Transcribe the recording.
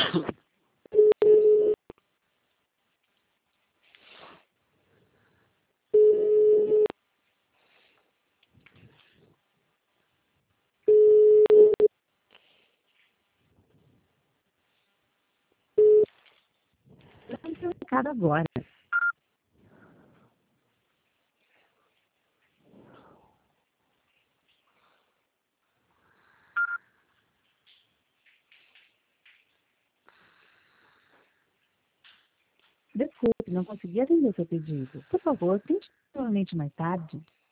Lance um recado agora. Desculpe, não consegui atender o seu pedido. Por favor, tente novamente mais tarde.